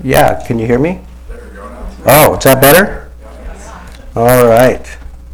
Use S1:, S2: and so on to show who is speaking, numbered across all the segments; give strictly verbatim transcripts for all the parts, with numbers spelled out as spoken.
S1: Yeah, can you hear me? Oh, is that better? All right.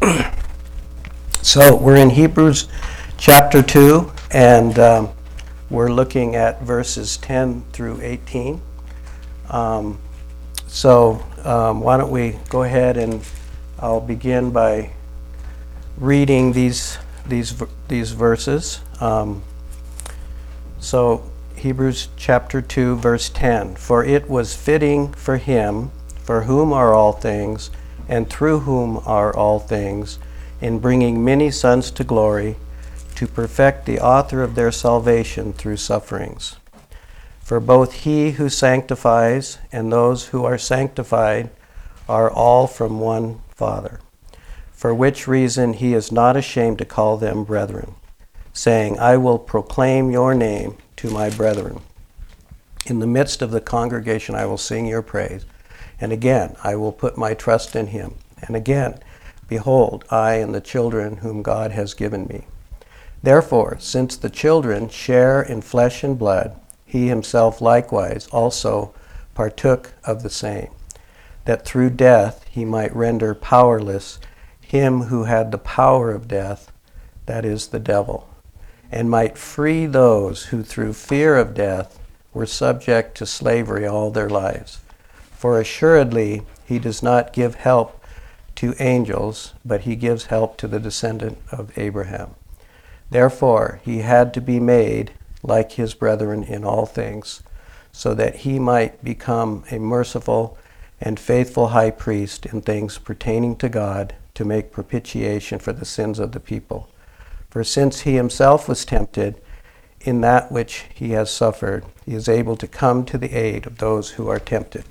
S1: So we're in Hebrews chapter two, and um, we're looking at verses ten through eighteen. Um, so um, why don't we go ahead, and I'll begin by reading these these these verses. Um, so Hebrews chapter two, verse ten. For it was fitting for him, for whom are all things, and through whom are all things, in bringing many sons to glory, to perfect the author of their salvation through sufferings. For both he who sanctifies and those who are sanctified are all from one Father, for which reason he is not ashamed to call them brethren, saying, I will proclaim your name to my brethren. In the midst of the congregation I will sing your praise. And again, I will put my trust in him. And again, behold, I and the children whom God has given me. Therefore, since the children share in flesh and blood, he himself likewise also partook of the same, that through death he might render powerless him who had the power of death, that is, the devil, and might free those who through fear of death were subject to slavery all their lives. For assuredly he does not give help to angels, but he gives help to the descendant of Abraham. Therefore he had to be made like his brethren in all things, so that he might become a merciful and faithful high priest in things pertaining to God, to make propitiation for the sins of the people. For since he himself was tempted in that which he has suffered, he is able to come to the aid of those who are tempted.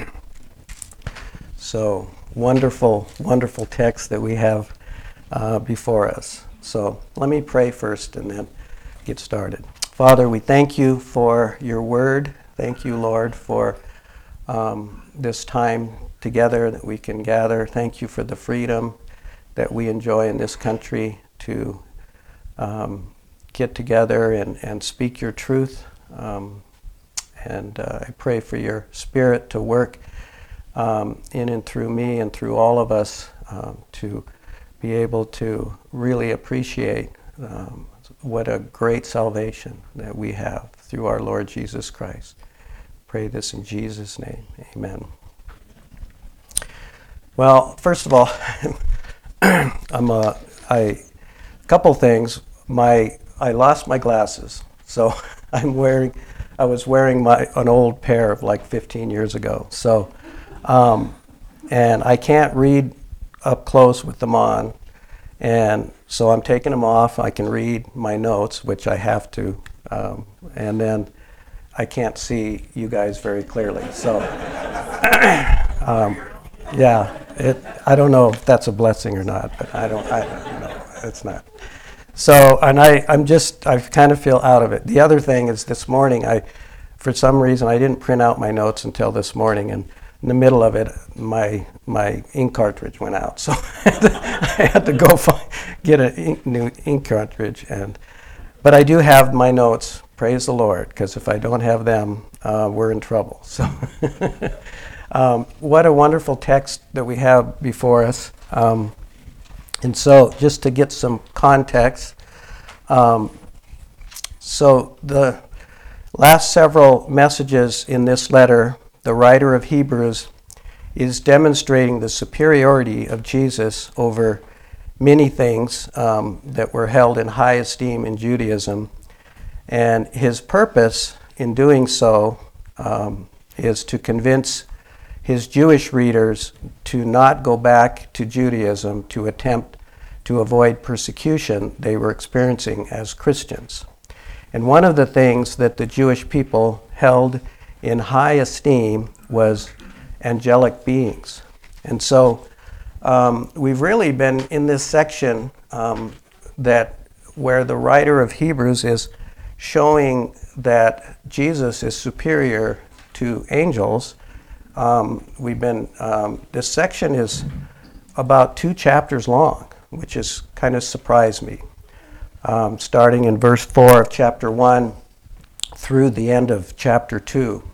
S1: So, wonderful, wonderful text that we have uh, before us. So, let me pray first and then get started. Father, we thank you for your word. Thank you, Lord, for um, this time together that we can gather. Thank you for the freedom that we enjoy in this country to um, get together and, and speak your truth. Um, and uh, I pray for your spirit to work um, in and through me and through all of us um, to be able to really appreciate um, what a great salvation that we have through our Lord Jesus Christ. Pray this in Jesus' name. Amen. Well, first of all, I'm a, I, a couple things. My I lost my glasses, so I'm wearing. I was wearing my an old pair of like fifteen years ago. So, um, and I can't read up close with them on, and so I'm taking them off. I can read my notes, which I have to, um, and then I can't see you guys very clearly. So, um, yeah, it. I don't know if that's a blessing or not, but I don't. I don't know. It's not. So, and I, I'm just, I kind of feel out of it. The other thing is this morning, I, for some reason, I didn't print out my notes until this morning, and in the middle of it, my my ink cartridge went out. So I had to go find, get a ink, new ink cartridge. And but I do have my notes, praise the Lord, because if I don't have them, uh, we're in trouble. So um, what a wonderful text that we have before us. Um, And so, just to get some context, um, so the last several messages in this letter, the writer of Hebrews is demonstrating the superiority of Jesus over many things um, that were held in high esteem in Judaism. And his purpose in doing so um, is to convince his Jewish readers to not go back to Judaism to attempt to avoid persecution they were experiencing as Christians. And one of the things that the Jewish people held in high esteem was angelic beings. And so um, we've really been in this section um, that where the writer of Hebrews is showing that Jesus is superior to angels. Um, we've been, um, this section is about two chapters long, which has kind of surprised me. Um, starting in verse four of chapter one through the end of chapter two.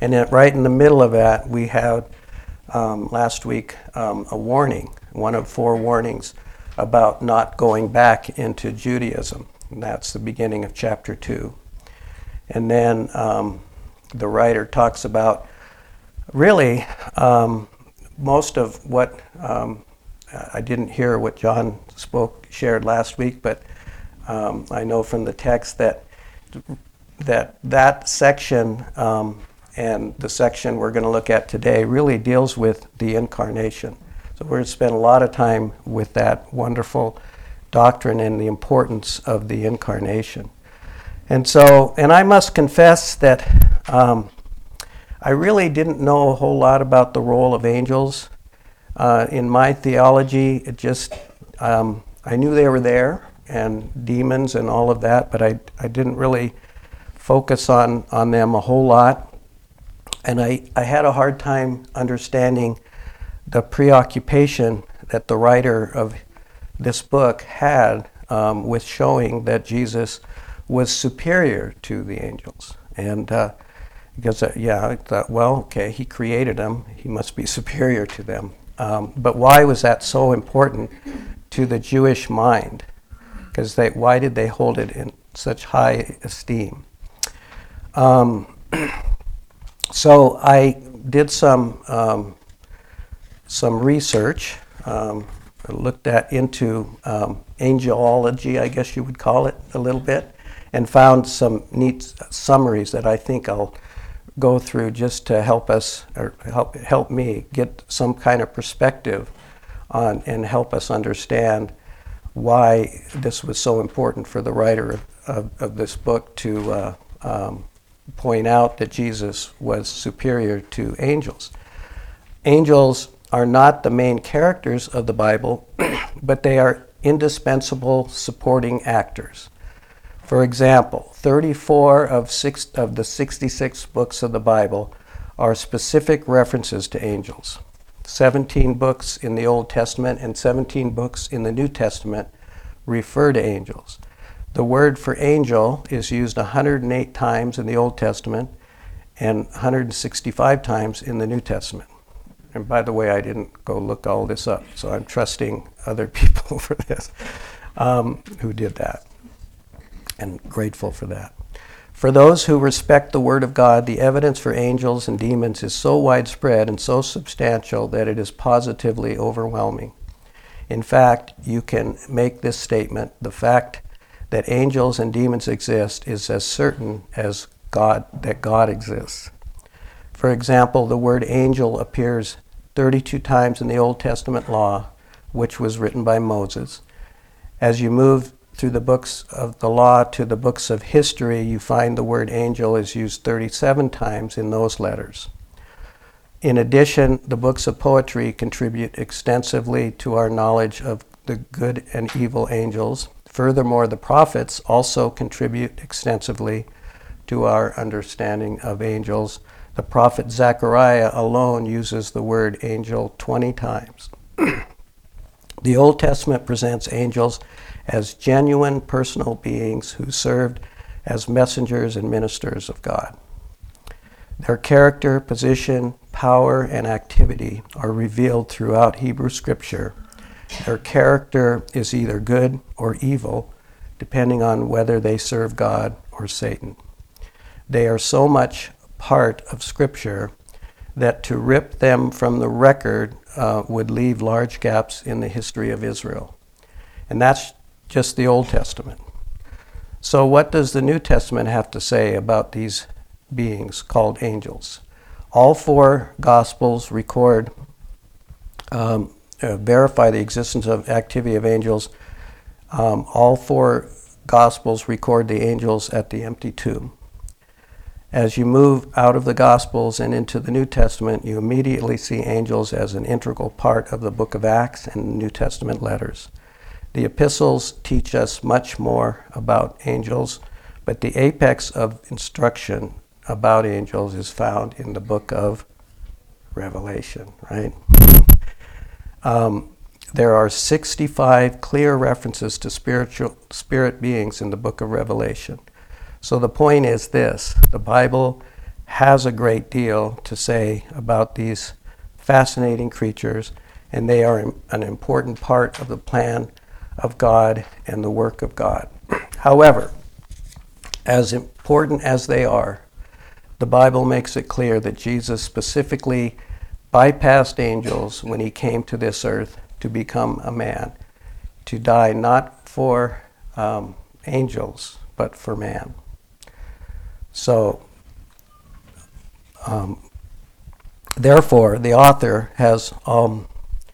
S1: And then right in the middle of that, we had um, last week um, a warning, one of four warnings about not going back into Judaism. And that's the beginning of chapter two. And then um, the writer talks about really um, most of what um, I didn't hear what John spoke shared last week, but um, I know from the text that that that section um, and the section we're going to look at today really deals with the incarnation. So we're going to spend a lot of time with that wonderful doctrine and the importance of the incarnation. And so, and I must confess that um, I really didn't know a whole lot about the role of angels. Uh, in my theology, it just, um, I knew they were there, and demons and all of that, but I, I didn't really focus on, on them a whole lot. And I, I had a hard time understanding the preoccupation that the writer of this book had um, with showing that Jesus was superior to the angels. And uh, because, uh, yeah, I thought, well, okay, he created them, he must be superior to them. Um, but why was that so important to the Jewish mind? Because they, why did they hold it in such high esteem? Um, so I did some um, some research. Um, I looked at into um, angelology, I guess you would call it, a little bit, and found some neat summaries that I think I'll go through just to help us, or help help me get some kind of perspective on, and help us understand why this was so important for the writer of, of, of this book to uh, um, point out that Jesus was superior to angels. Angels are not the main characters of the Bible, but they are indispensable supporting actors. For example, thirty-four of, six, of the sixty-six books of the Bible are specific references to angels. seventeen books in the Old Testament and seventeen books in the New Testament refer to angels. The word for angel is used one hundred eight times in the Old Testament and one hundred sixty-five times in the New Testament. And by the way, I didn't go look all this up, so I'm trusting other people for this um, who did that, and grateful for that. For those who respect the Word of God, the evidence for angels and demons is so widespread and so substantial that it is positively overwhelming. In fact, you can make this statement: the fact that angels and demons exist is as certain as God that God exists. For example, the word angel appears thirty-two times in the Old Testament law, which was written by Moses. As you move through the books of the law to the books of history, you find the word angel is used thirty-seven times in those letters. In addition, the books of poetry contribute extensively to our knowledge of the good and evil angels. Furthermore, the prophets also contribute extensively to our understanding of angels. The prophet Zechariah alone uses the word angel twenty times. The Old Testament presents angels as genuine personal beings who served as messengers and ministers of God. Their character, position, power, and activity are revealed throughout Hebrew Scripture. Their character is either good or evil, depending on whether they serve God or Satan. They are so much part of Scripture that to rip them from the record uh, would leave large gaps in the history of Israel. And that's just the Old Testament. So what does the New Testament have to say about these beings called angels? All four Gospels record, um, uh, verify the existence of activity of angels. Um, all four Gospels record the angels at the empty tomb. As you move out of the Gospels and into the New Testament, you immediately see angels as an integral part of the book of Acts and New Testament letters. The epistles teach us much more about angels, but the apex of instruction about angels is found in the book of Revelation, right? Um, there are sixty-five clear references to spiritual spirit beings in the book of Revelation. So the point is this: the Bible has a great deal to say about these fascinating creatures, and they are an important part of the plan of God and the work of God. However, as important as they are, the Bible makes it clear that Jesus specifically bypassed angels when he came to this earth to become a man, to die not for um, angels, but for man. So, um, therefore, the author has, um,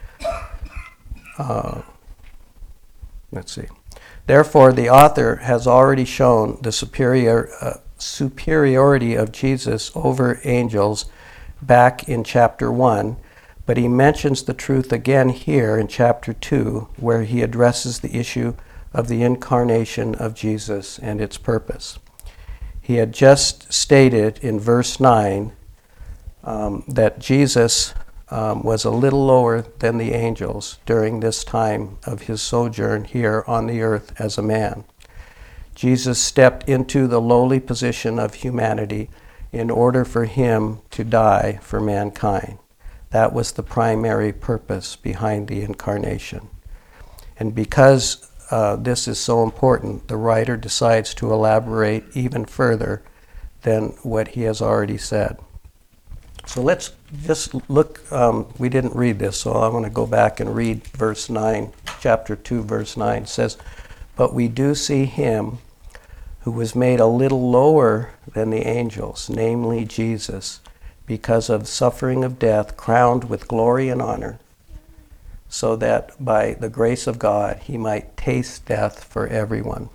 S1: uh, let's see, therefore the author has already shown the superior uh, superiority of Jesus over angels back in chapter one, but he mentions the truth again here in chapter two, where he addresses the issue of the incarnation of Jesus and its purpose. He had just stated in verse nine um, that Jesus um, was a little lower than the angels during this time of his sojourn here on the earth as a man. Jesus stepped into the lowly position of humanity in order for him to die for mankind. That was the primary purpose behind the incarnation. And because uh, this is so important, the writer decides to elaborate even further than what he has already said. So let's just look, um, we didn't read this, so I want to go back and read verse nine, chapter two, verse nine. It says, "But we do see him who was made a little lower than the angels, namely Jesus, because of suffering of death, crowned with glory and honor, so that by the grace of God he might taste death for everyone."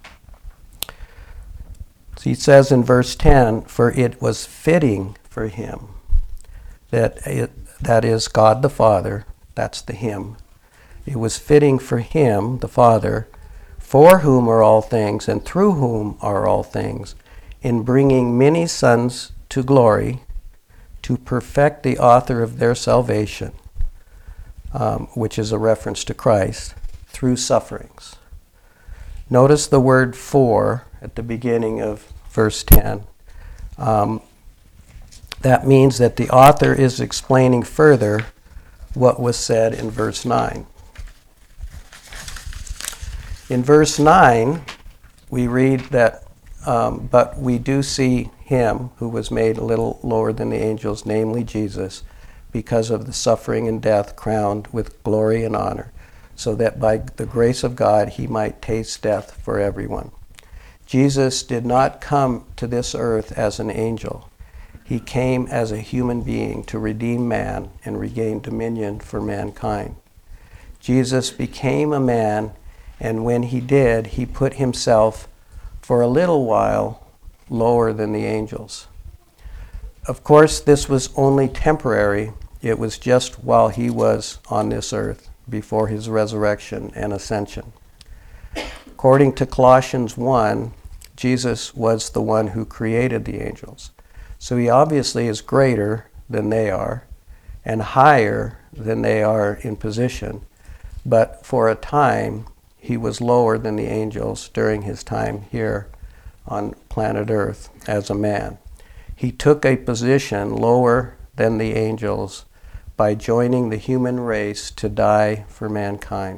S1: So he says in verse ten, "For it was fitting for him," that it, that is God the Father, that's the him. It was fitting for him, the Father, for whom are all things and through whom are all things, in bringing many sons to glory, to perfect the author of their salvation, um, which is a reference to Christ, through sufferings. Notice the word "for" at the beginning of verse ten. Um, that means that the author is explaining further what was said in verse nine. In verse nine, we read that, um, "But we do see him who was made a little lower than the angels, namely Jesus, because of the suffering and death, crowned with glory and honor, so that by the grace of God he might taste death for everyone." Jesus did not come to this earth as an angel. He came as a human being to redeem man and regain dominion for mankind. Jesus became a man, and when he did, he put himself for a little while lower than the angels. Of course, this was only temporary. It was just while he was on this earth before his resurrection and ascension. According to Colossians one, Jesus was the one who created the angels. So he obviously is greater than they are and higher than they are in position, but for a time he was lower than the angels during his time here on planet Earth as a man. He took a position lower than the angels by joining the human race to die for mankind.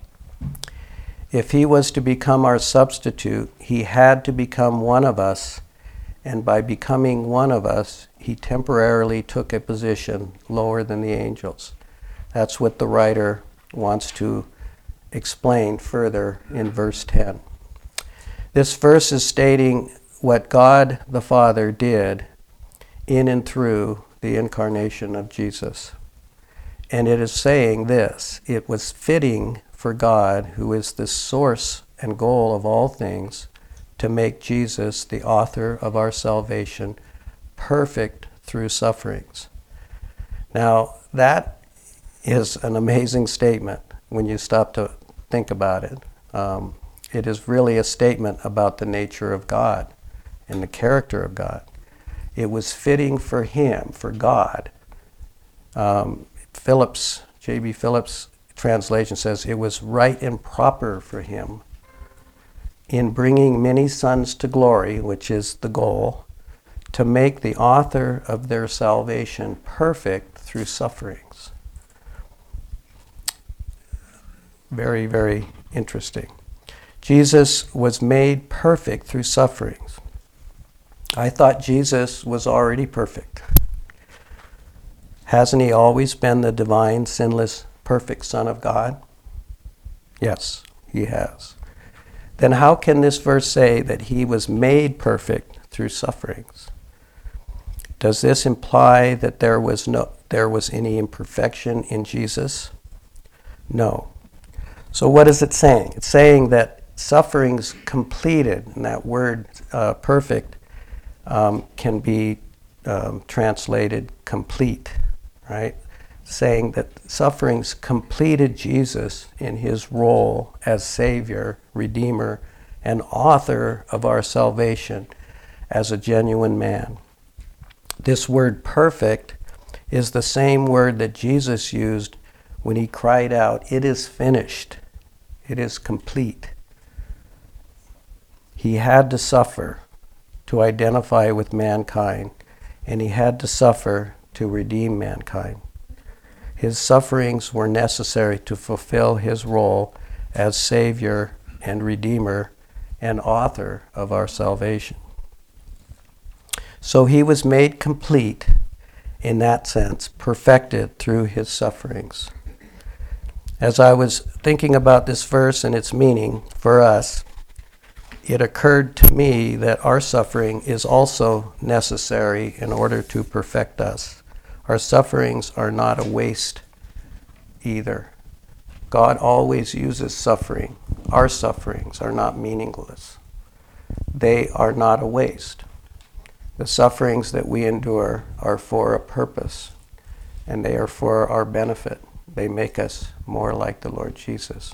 S1: If he was to become our substitute, he had to become one of us, and by becoming one of us, he temporarily took a position lower than the angels. That's what the writer wants to explain further in verse ten. This verse is stating what God the Father did in and through the incarnation of Jesus. And it is saying this: it was fitting for God, who is the source and goal of all things, to make Jesus the author of our salvation perfect through sufferings. Now, that is an amazing statement when you stop to think about it. Um, it is really a statement about the nature of God and the character of God. It was fitting for him, for God. Um, Phillips, J B Phillips' translation says, it was right and proper for him, in bringing many sons to glory, which is the goal, to make the author of their salvation perfect through sufferings. Very, very interesting. Jesus was made perfect through sufferings. I thought Jesus was already perfect. Hasn't he always been the divine, sinless, perfect Son of God? Yes, he has. Then how can this verse say that he was made perfect through sufferings? Does this imply that there was no there was any imperfection in Jesus? No. So what is it saying? It's saying that sufferings completed, and that word uh, perfect um, can be um, translated complete, right? Saying that sufferings completed Jesus in his role as Savior, Redeemer, and author of our salvation as a genuine man. This word perfect is the same word that Jesus used when he cried out, "It is finished. It is complete." He had to suffer to identify with mankind, and he had to suffer to redeem mankind. His sufferings were necessary to fulfill his role as Savior and Redeemer and author of our salvation. So he was made complete in that sense, perfected through his sufferings. As I was thinking about this verse and its meaning for us, it occurred to me that our suffering is also necessary in order to perfect us. Our sufferings are not a waste either. God always uses suffering. Our sufferings are not meaningless. They are not a waste. The sufferings that we endure are for a purpose, and they are for our benefit. They make us more like the Lord Jesus.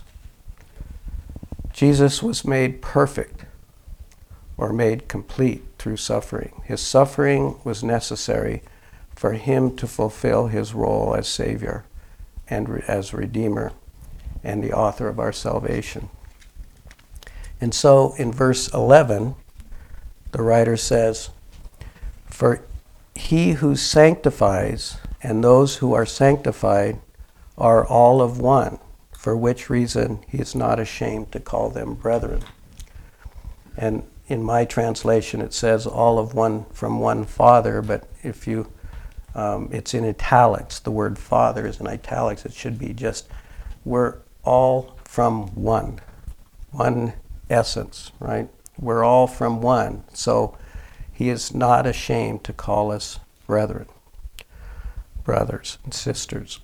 S1: Jesus was made perfect or made complete through suffering. His suffering was necessary for him to fulfill his role as Savior and re- as Redeemer and the author of our salvation. And so in verse eleven, the writer says, "For he who sanctifies and those who are sanctified are all of one, for which reason he is not ashamed to call them brethren." And in my translation it says all of one from one Father, but if you, um, it's in italics. The word Father is in italics. It should be just, we're all from one, one essence, right? We're all from one. So he is not ashamed to call us brethren, brothers and sisters.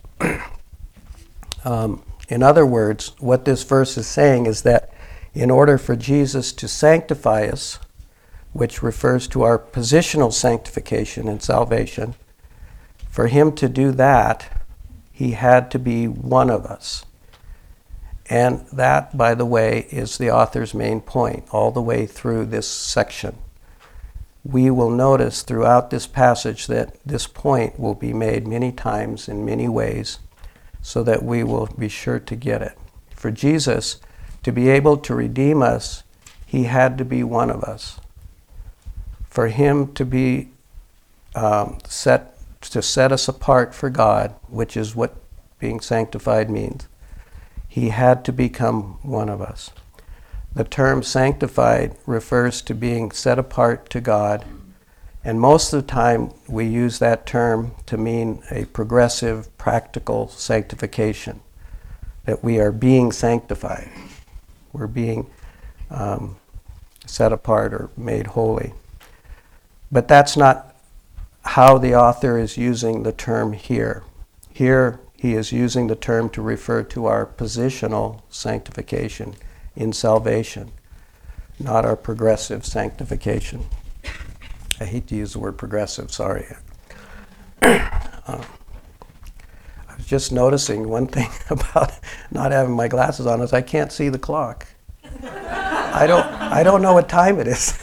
S1: Um, in other words, what this verse is saying is that in order for Jesus to sanctify us, which refers to our positional sanctification and salvation, for him to do that, he had to be one of us. And that, by the way, is the author's main point all the way through this section. We will notice throughout this passage that this point will be made many times in many ways, so that we will be sure to get it. For Jesus to be able to redeem us, he had to be one of us. For him to be um, set to set us apart for God, which is what being sanctified means, he had to become one of us. The term sanctified refers to being set apart to God, and most of the time we use that term to mean a progressive, practical sanctification, that we are being sanctified. We're being um, set apart or made holy. But that's not how the author is using the term here. Here he is using the term to refer to our positional sanctification in salvation, not our progressive sanctification. I hate to use the word progressive, sorry. uh, I was just noticing one thing about not having my glasses on is I can't see the clock. I don't I don't know what time it is.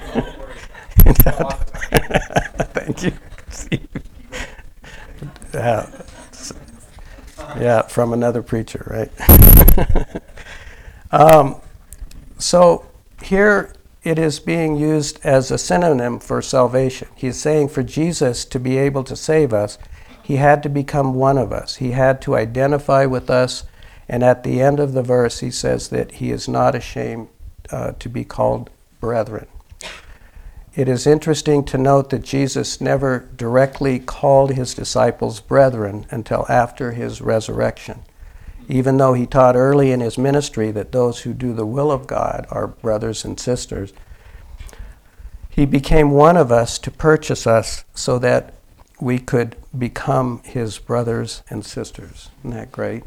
S1: Thank you, Steve. Yeah, yeah, from another preacher, right? um, so here it is being used as a synonym for salvation. He's saying for Jesus to be able to save us, he had to become one of us. He had to identify with us. And at the end of the verse, he says that he is not ashamed uh, to be called brethren. It is interesting to note that Jesus never directly called his disciples brethren until after his resurrection, even though he taught early in his ministry that those who do the will of God are brothers and sisters. He became one of us to purchase us so that we could become his brothers and sisters. Isn't that great?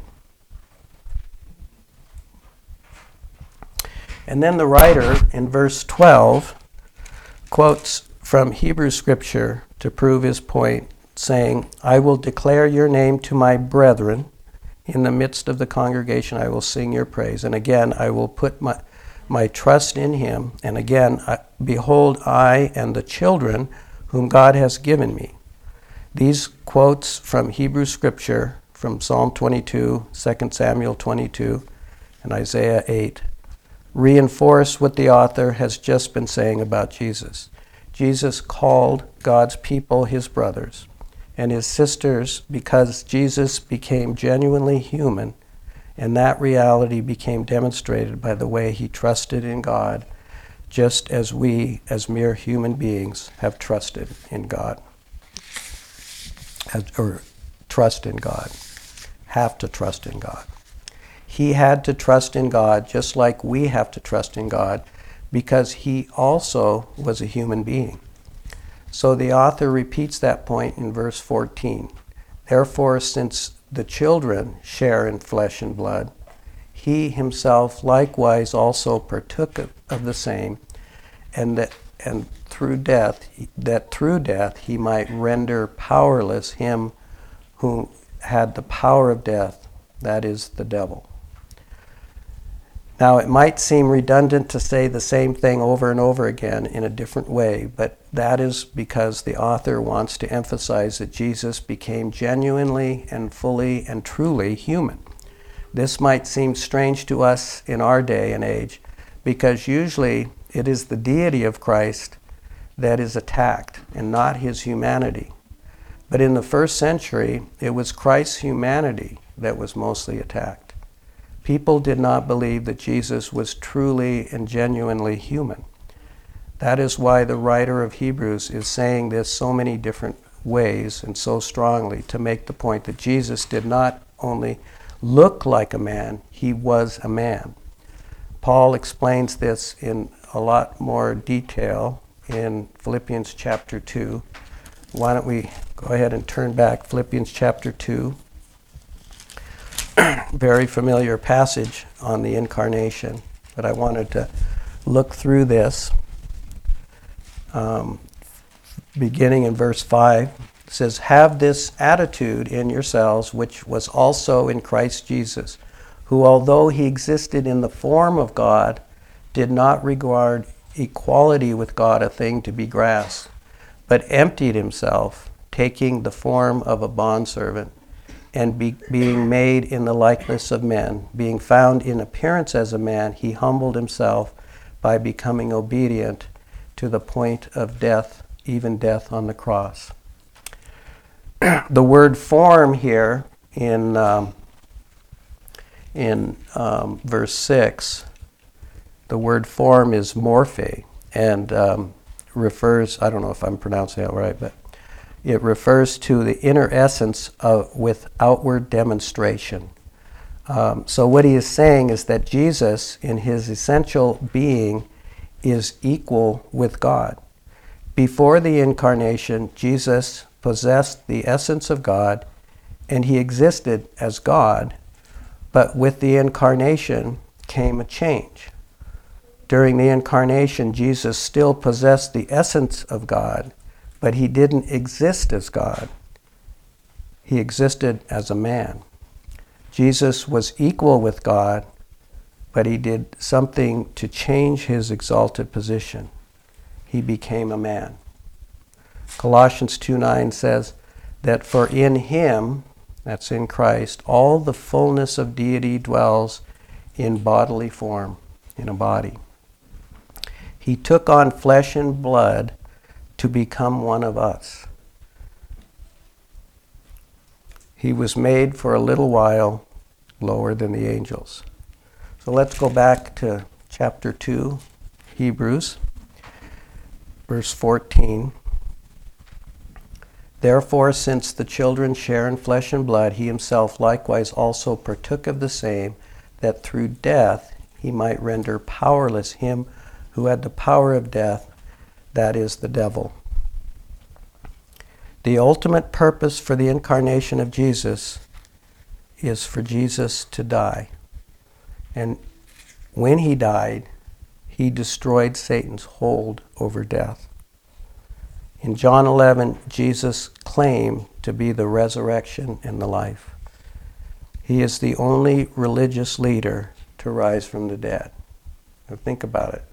S1: And then the writer in verse twelve quotes from Hebrew scripture to prove his point, saying, I will declare your name to my brethren. In the midst of the congregation I will sing your praise. And again, I will put my, my trust in him. And again, I, behold, I and the children whom God has given me. These quotes from Hebrew scripture, from Psalm twenty-two, Second Samuel twenty-two, and Isaiah eight, reinforce what the author has just been saying about Jesus. Jesus called God's people his brothers and his sisters because Jesus became genuinely human, and that reality became demonstrated by the way he trusted in God, just as we, as mere human beings, have trusted in God. As, or trust in God. Have to trust in God. He had to trust in God just like we have to trust in God, because he also was a human being. So the author repeats that point in verse fourteen. Therefore, since the children share in flesh and blood, he himself likewise also partook of, of the same, and that and through death that through death he might render powerless him who had the power of death, that is, the devil. Now, it might seem redundant to say the same thing over and over again in a different way, but that is because the author wants to emphasize that Jesus became genuinely and fully and truly human. This might seem strange to us in our day and age, because usually it is the deity of Christ that is attacked and not his humanity. But in the first century, it was Christ's humanity that was mostly attacked. People did not believe that Jesus was truly and genuinely human. That is why the writer of Hebrews is saying this so many different ways and so strongly, to make the point that Jesus did not only look like a man, he was a man. Paul explains this in a lot more detail in Philippians chapter two. Why don't we go ahead and turn back, Philippians chapter two. Very familiar passage on the incarnation, but I wanted to look through this. Um, beginning in verse five, it says, have this attitude in yourselves, which was also in Christ Jesus, who, although he existed in the form of God, did not regard equality with God a thing to be grasped, but emptied himself, taking the form of a bondservant, and be, being made in the likeness of men, being found in appearance as a man, he humbled himself by becoming obedient to the point of death, even death on the cross. The word form here in um, in um, verse six, the word form is morphe, and um, refers, I don't know if I'm pronouncing that right, but it refers to the inner essence of, with outward demonstration. Um, so what he is saying is that Jesus, in his essential being, is equal with God. Before the incarnation, Jesus possessed the essence of God, and he existed as God, but with the incarnation came a change. During the incarnation, Jesus still possessed the essence of God, but he didn't exist as God. He existed as a man. Jesus was equal with God, but he did something to change his exalted position. He became a man. Colossians two nine says that for in him, that's in Christ, all the fullness of deity dwells in bodily form, in a body. He took on flesh and blood to become one of us. He was made for a little while lower than the angels. So let's go back to chapter two, Hebrews, verse fourteen. Therefore, since the children share in flesh and blood, he himself likewise also partook of the same, that through death he might render powerless him who had the power of death, that is, the devil. The ultimate purpose for the incarnation of Jesus is for Jesus to die. And when he died, he destroyed Satan's hold over death. In John eleven, Jesus claimed to be the resurrection and the life. He is the only religious leader to rise from the dead. Now think about it.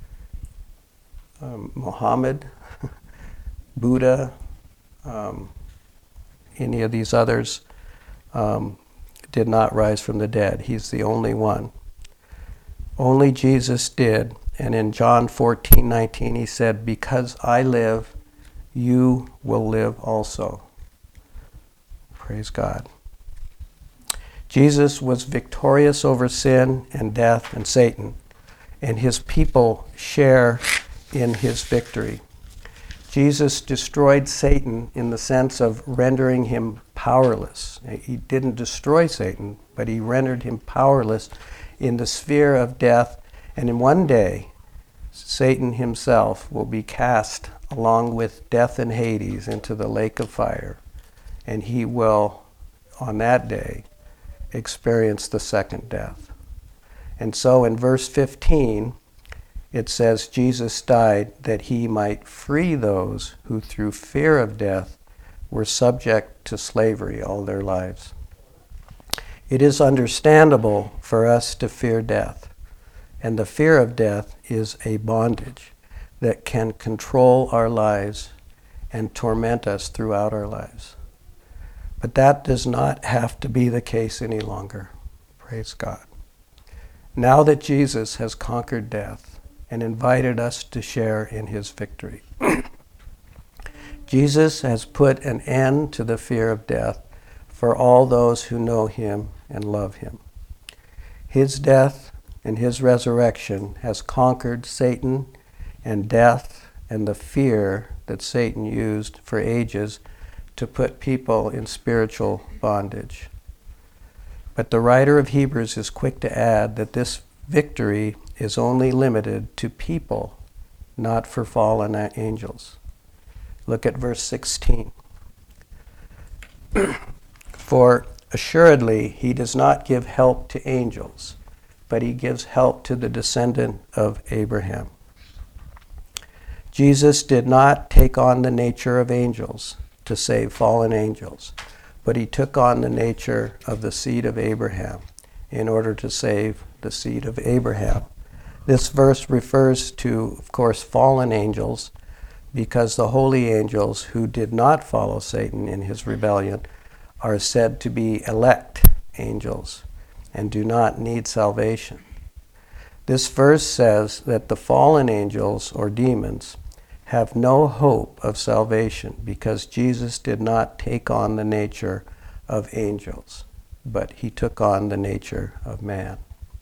S1: Um, Muhammad, Buddha, um, any of these others um, did not rise from the dead. He's the only one. Only Jesus did. And in John fourteen nineteen, he said, because I live, you will live also. Praise God. Jesus was victorious over sin and death and Satan, and his people share in his victory. Jesus destroyed Satan in the sense of rendering him powerless. He didn't destroy Satan, but he rendered him powerless in the sphere of death, and in one day, Satan himself will be cast along with death and Hades into the lake of fire, and he will, on that day, experience the second death. And so in verse fifteen, it says, Jesus died that he might free those who through fear of death were subject to slavery all their lives. It is understandable for us to fear death, and the fear of death is a bondage that can control our lives and torment us throughout our lives. But that does not have to be the case any longer. Praise God. Now that Jesus has conquered death and invited us to share in his victory, Jesus has put an end to the fear of death for all those who know him and love him. His death and his resurrection has conquered Satan and death and the fear that Satan used for ages to put people in spiritual bondage. But the writer of Hebrews is quick to add that this victory is only limited to people, not for fallen angels. Look at verse sixteen. For assuredly he does not give help to angels, but he gives help to the descendant of Abraham. Jesus did not take on the nature of angels to save fallen angels, but he took on the nature of the seed of Abraham in order to save the seed of Abraham. This verse refers to, of course, fallen angels, because the holy angels who did not follow Satan in his rebellion are said to be elect angels and do not need salvation. This verse says that the fallen angels or demons have no hope of salvation because Jesus did not take on the nature of angels, but he took on the nature of man.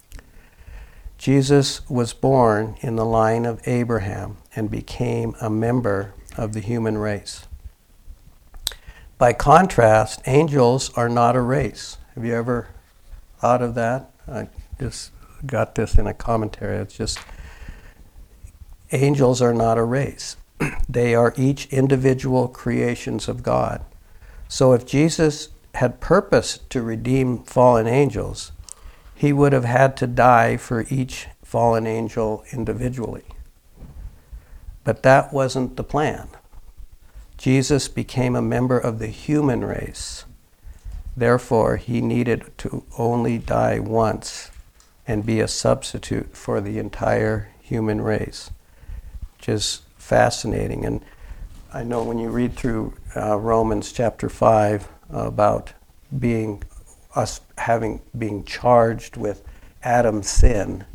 S1: Jesus was born in the line of Abraham and became a member of the human race. By contrast, angels are not a race. Have you ever thought of that? I just got this in a commentary. It's just, angels are not a race. They are each individual creations of God. So if Jesus had purposed to redeem fallen angels, he would have had to die for each fallen angel individually. But that wasn't the plan. Jesus became a member of the human race. Therefore, he needed to only die once and be a substitute for the entire human race, which is fascinating. And I know when you read through uh, Romans chapter five uh, about being us having being charged with Adam's sin,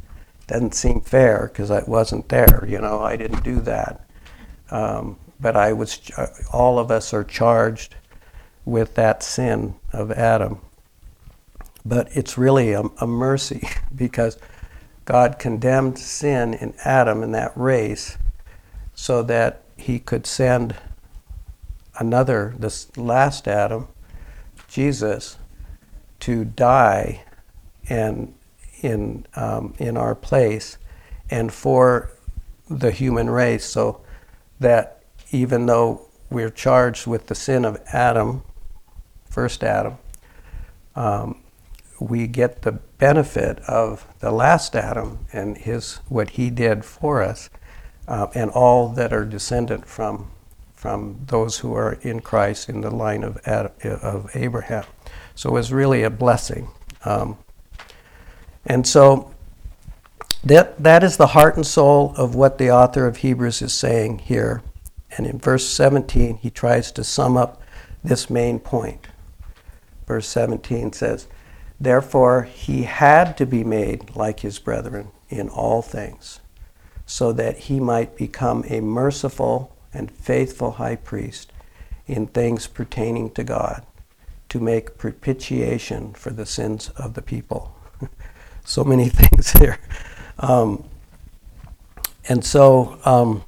S1: doesn't seem fair because I wasn't there. You know, I didn't do that. Um, but I was. All of us are charged with that sin of Adam. But it's really a, a mercy because God condemned sin in Adam in that race so that he could send another, this last Adam, Jesus, to die and in um, in our place and for the human race, so that even though we're charged with the sin of Adam, first Adam, um, we get the benefit of the last Adam and his what he did for us, uh, and all that are descendant from from those who are in Christ in the line of Adam, of Abraham. So it was really a blessing, um, and so that that is the heart and soul of what the author of Hebrews is saying here. And in verse seventeen, he tries to sum up this main point. Verse seventeen says, "Therefore he had to be made like his brethren in all things, so that he might become a merciful and faithful high priest in things pertaining to God, to make propitiation for the sins of the people." So many things here. Um, and so um,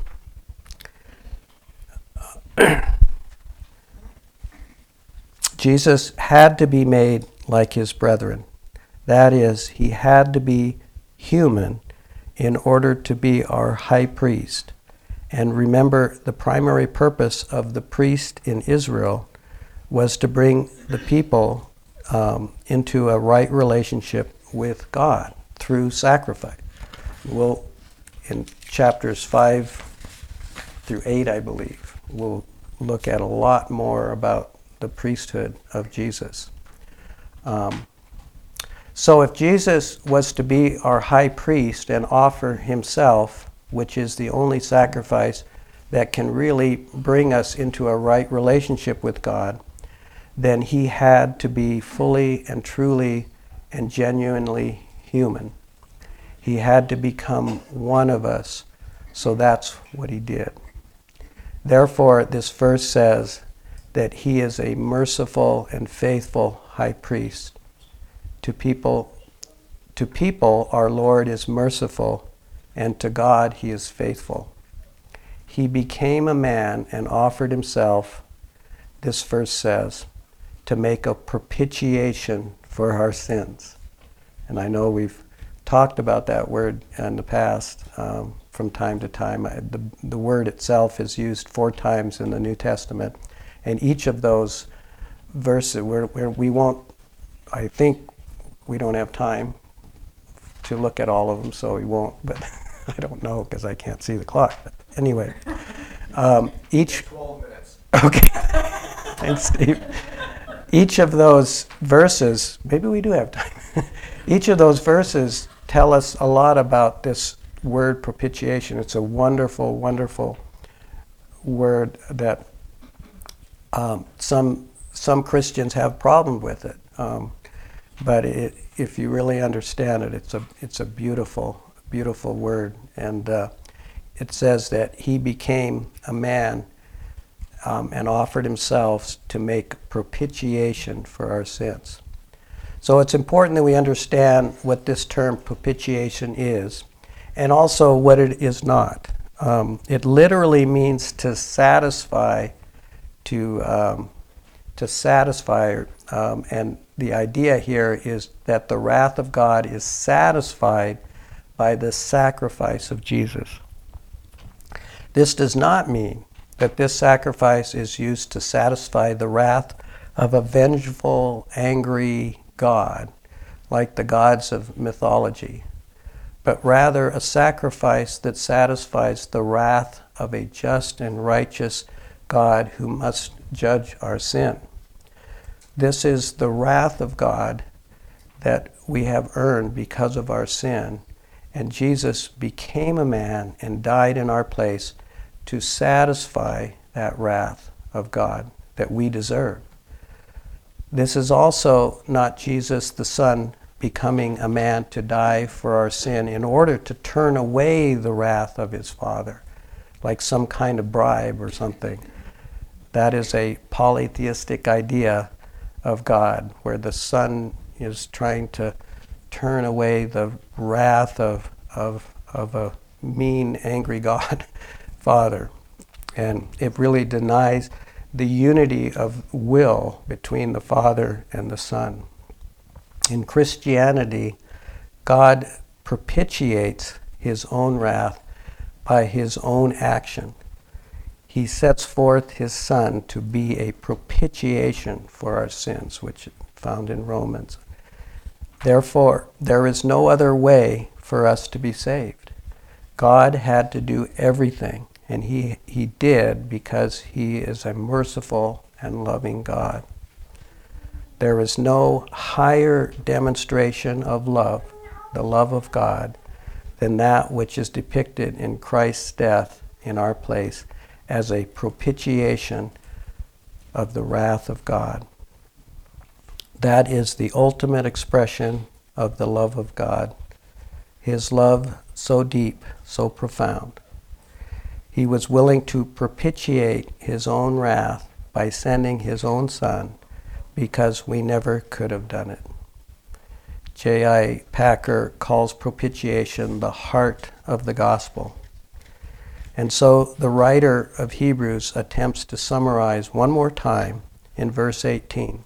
S1: Jesus had to be made like his brethren. That is, he had to be human in order to be our high priest. And remember, the primary purpose of the priest in Israel was to bring the people um, into a right relationship with God through sacrifice. We'll, in chapters five through eight, I believe, we'll look at a lot more about the priesthood of Jesus. Um, so if Jesus was to be our high priest and offer himself, which is the only sacrifice that can really bring us into a right relationship with God, then he had to be fully and truly and genuinely human. He had to become one of us, so that's what he did. Therefore, this verse says that he is a merciful and faithful high priest. To people, to people, our Lord is merciful, and to God he is faithful. He became a man and offered himself, this verse says, to make a propitiation for our sins. And I know we've talked about that word in the past um, from time to time. I, the, the word itself is used four times in the New Testament. And each of those verses, where, where we won't, I think we don't have time to look at all of them, so we won't, but I don't know because I can't see the clock. But anyway, um, each... twelve minutes. Okay. Thanks, Steve. Each of those verses, maybe we do have time. Each of those verses tell us a lot about this word propitiation. It's a wonderful, wonderful word that um, some some Christians have problem with it. Um, but it, if you really understand it, it's a it's a beautiful, beautiful word. And uh, it says that he became a man um, and offered himself to make propitiation for our sins. So it's important that we understand what this term propitiation is, and also what it is not. Um, it literally means to satisfy, to um, to satisfy, um, and the idea here is that the wrath of God is satisfied by the sacrifice of Jesus. This does not mean that this sacrifice is used to satisfy the wrath of a vengeful, angry God, like the gods of mythology, but rather a sacrifice that satisfies the wrath of a just and righteous God who must judge our sin. This is the wrath of God that we have earned because of our sin, and Jesus became a man and died in our place to satisfy that wrath of God that we deserve. This is also not Jesus the Son becoming a man to die for our sin in order to turn away the wrath of his Father, like some kind of bribe or something. That is a polytheistic idea of God, where the Son is trying to turn away the wrath of, of, of a mean, angry God, Father. And it really denies the unity of will between the Father and the Son. In Christianity, God propitiates his own wrath by his own action. He sets forth his Son to be a propitiation for our sins, which is found in Romans. Therefore, there is no other way for us to be saved. God had to do everything, and he, he did because he is a merciful and loving God. There is no higher demonstration of love, the love of God, than that which is depicted in Christ's death in our place as a propitiation of the wrath of God. That is the ultimate expression of the love of God, his love so deep, so profound. He was willing to propitiate his own wrath by sending his own Son, because we never could have done it. J I Packer calls propitiation the heart of the gospel. And so the writer of Hebrews attempts to summarize one more time in verse eighteen.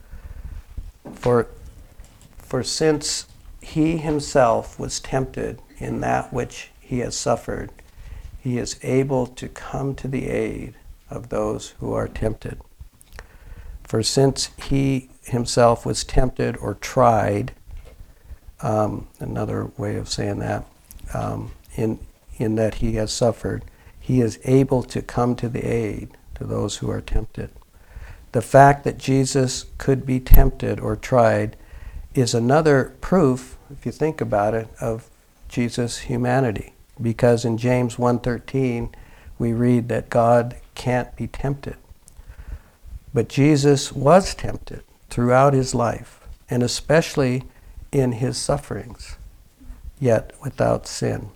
S1: For, for since he himself was tempted in that which he has suffered, he is able to come to the aid of those who are tempted. For since he himself was tempted or tried, um, another way of saying that, um, in, in that he has suffered, he is able to come to the aid to those who are tempted. The fact that Jesus could be tempted or tried is another proof, if you think about it, of Jesus' humanity. Because in James one thirteen, we read that God can't be tempted. But Jesus was tempted throughout his life, and especially in his sufferings, yet without sin.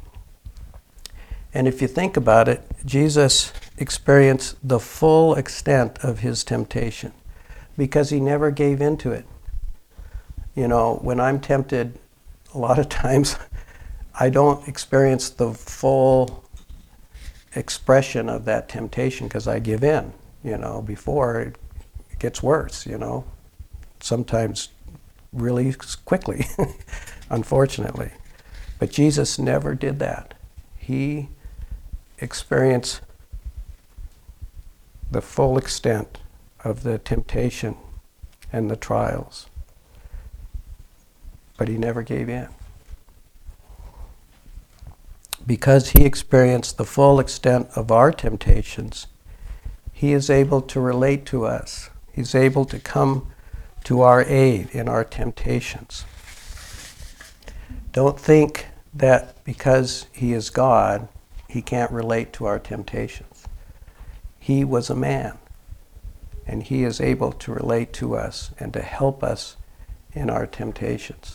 S1: And if you think about it, Jesus experienced the full extent of his temptation because he never gave in to it. You know, when I'm tempted, a lot of times I don't experience the full expression of that temptation because I give in, you know, before it gets worse, you know, sometimes really quickly, unfortunately. But Jesus never did that. He experienced the full extent of the temptation and the trials, but he never gave in. Because he experienced the full extent of our temptations, he is able to relate to us. He's able to come to our aid in our temptations. Don't think that because he is God, he can't relate to our temptations. He was a man, and he is able to relate to us and to help us in our temptations.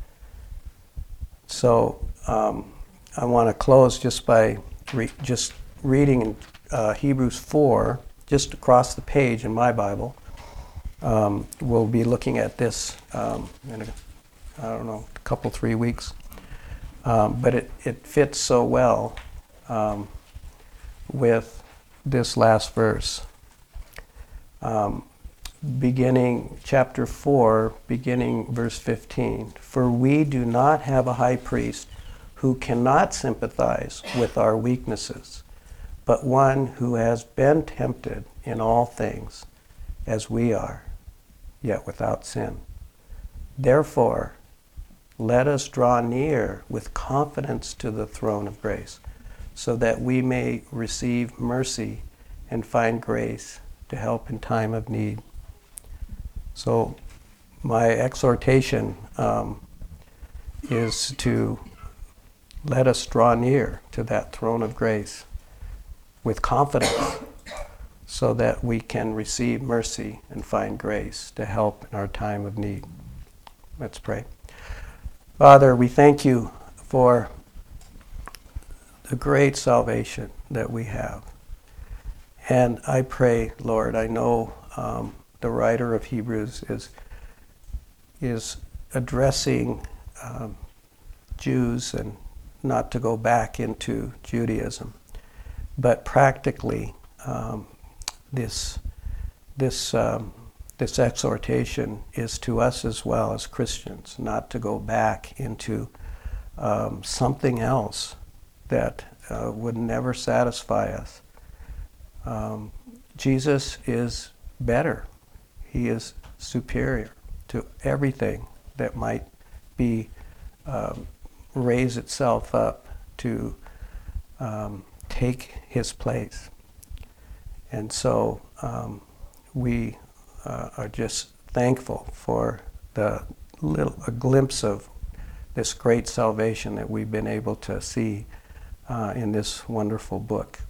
S1: So um, I want to close just by re- just reading uh, Hebrews four, just across the page in my Bible. Um, we'll be looking at this um, in a, I don't know, a couple, three weeks. Um, but it, it fits so well um, with this last verse. Um, beginning chapter four, beginning verse fifteen. For we do not have a high priest who cannot sympathize with our weaknesses, but one who has been tempted in all things as we are, yet without sin. Therefore, let us draw near with confidence to the throne of grace, so that we may receive mercy and find grace to help in time of need. So my exhortation um, is to let us draw near to that throne of grace with confidence, so that we can receive mercy and find grace to help in our time of need. Let's pray. Father, we thank you for the great salvation that we have. And I pray, Lord, I know um, the writer of Hebrews is, is addressing um, Jews and not to go back into Judaism. But practically, um, this, this, um, this exhortation is to us as well as Christians, not to go back into um, something else that uh, would never satisfy us. Um, Jesus is better. He is superior to everything that might be um, raise itself up to um, take his place. And so um, we uh, are just thankful for the little a glimpse of this great salvation that we've been able to see uh, in this wonderful book.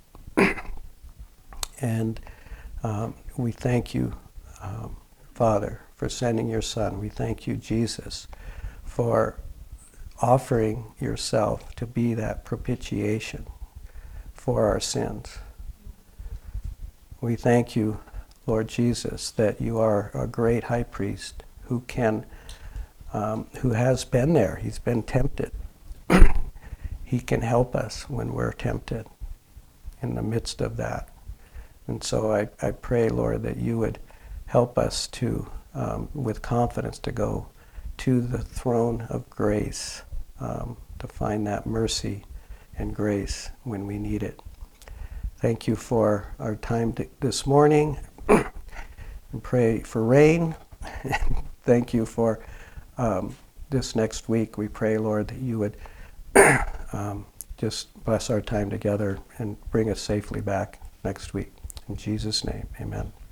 S1: And um, we thank you, um, Father, for sending your Son. We thank you, Jesus, for offering yourself to be that propitiation for our sins. We thank you, Lord Jesus, that you are a great high priest who can, um, who has been there. He's been tempted. He can help us when we're tempted in the midst of that. And so I, I pray, Lord, that you would help us to, um, with confidence, to go to the throne of grace, um, to find that mercy and grace when we need it. Thank you for our time to, this morning. And pray for rain. Thank you for um, this next week. We pray, Lord, that you would um, just bless our time together and bring us safely back next week. In Jesus' name, amen.